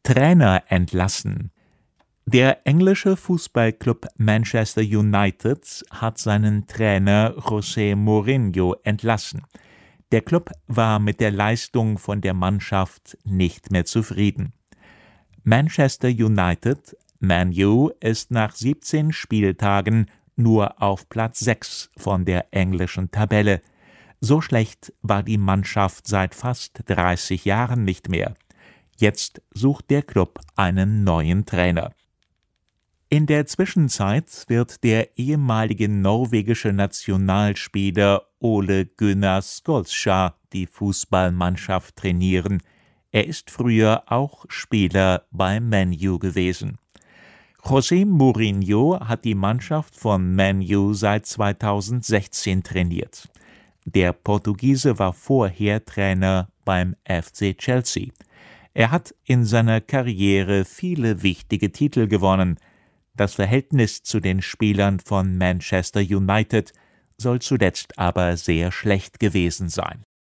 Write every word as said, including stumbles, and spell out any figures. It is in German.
Trainer entlassen. Der englische Fußballclub Manchester United hat seinen Trainer José Mourinho entlassen. Der Klub war mit der Leistung von der Mannschaft nicht mehr zufrieden. Manchester United, Man U, ist nach siebzehn Spieltagen nur auf Platz sechs von der englischen Tabelle. So schlecht war die Mannschaft seit fast dreißig Jahren nicht mehr. Jetzt sucht der Klub einen neuen Trainer. In der Zwischenzeit wird der ehemalige norwegische Nationalspieler Ole Gunnar Solskjær die Fußballmannschaft trainieren. Er ist früher auch Spieler bei Man U gewesen. José Mourinho hat die Mannschaft von Man U seit zweitausendsechzehn trainiert. Der Portugiese war vorher Trainer beim F C Chelsea. Er hat in seiner Karriere viele wichtige Titel gewonnen. Das Verhältnis zu den Spielern von Manchester United soll zuletzt aber sehr schlecht gewesen sein.